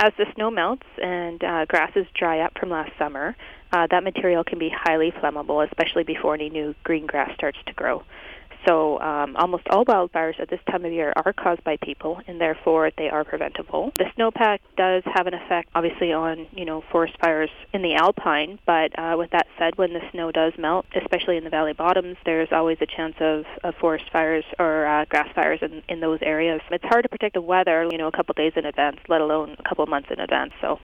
As the snow melts and grasses dry up from last summer, that material can be highly flammable, especially before any new green grass starts to grow. So almost all wildfires at this time of year are caused by people, and therefore they are preventable. The snowpack does have an effect, obviously, on forest fires in the alpine. But with that said, when the snow does melt, especially in the valley bottoms, there's always a chance of forest fires or grass fires in those areas. It's hard to predict the weather, a couple days in advance, let alone a couple months in advance. So